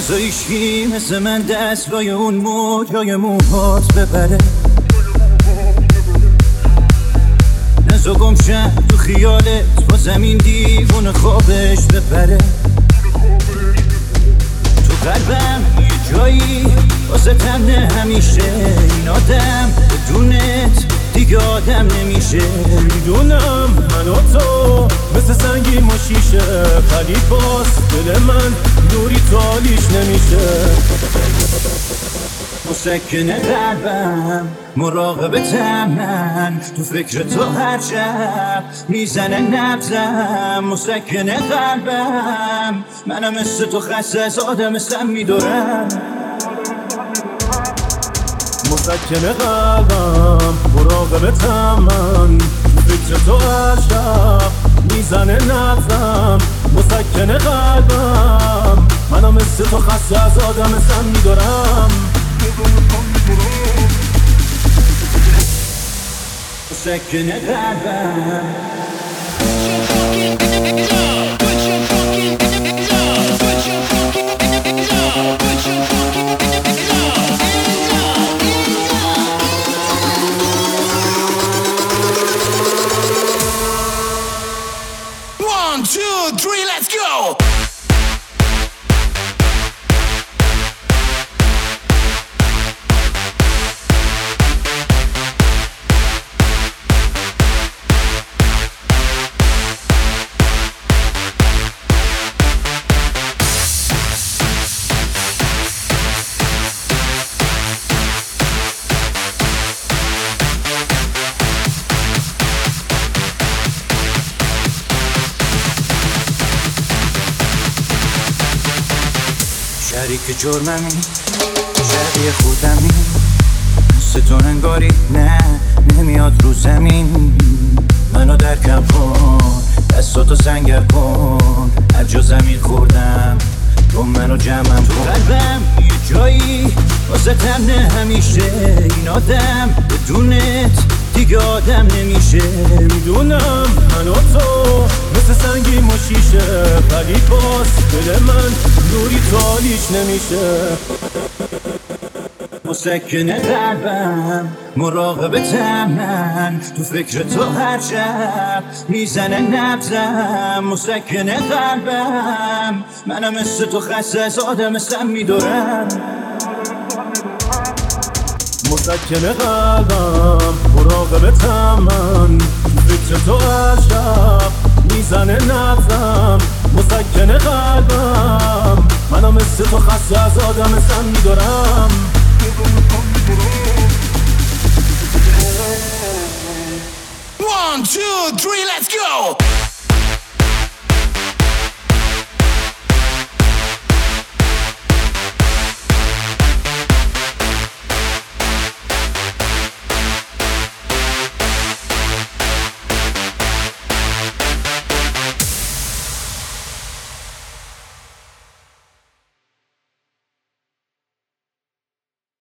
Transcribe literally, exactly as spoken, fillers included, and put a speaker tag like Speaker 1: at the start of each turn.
Speaker 1: بسا ایشکی مثل من دست لای اون موجای موهات ببره، نزا گمشم تو خیالت با زمین دیوون خوابش بپره. تو قلبم یه جایی واسه تمنه همیشه، این آدم بدونت دیگه آدم نمیشه.
Speaker 2: میدونم من و تو مثل سنگی ما شیشه، ولی باز دل من دوری تالیش نمیشه.
Speaker 1: مسکن قلبم مراقبتم، من تو فکر تو هر شب میزنه نبزم. مسکن قلبم منم مثل تو خسته از آدم سم میدارم.
Speaker 2: مسکن قلبم مراقبتم، من تو فکر تو هر شب میزنه نبزم. مسکن قلبم منم مثل تو خسته از آدم سم میدارم.
Speaker 1: مسکن قلبم
Speaker 3: One, two, three, let's go!
Speaker 1: شریک جرممی، شبیه خودمی، مثل تو انگاری نه نمیاد رو زمین. منو درکم کن، دستاتو سنگر کن، هر جا زمین خوردم تو منو جمعم کن. تو قلبم یه جایی واسه تمنه همیشه، این آدم بدونت دیگه آدم نمیشه.
Speaker 2: میدونم من و تو مثل سنگی ما شیشه، ولی باز دل من دوری تالیش نمیشه.
Speaker 1: مسکن قلبم مراقبتم، من تو فکر تو هر شب میزنه نبزم. مسکن قلبم منم مثل تو خسته از آدم سم میدارم.
Speaker 2: مسکن قلبم مراقبتم، من تو فکر تو هر شب میزنه نبزم. مسکن قلبم منم مثل تو خسته از آدم سم میدارم.
Speaker 3: One, two, three, let's go!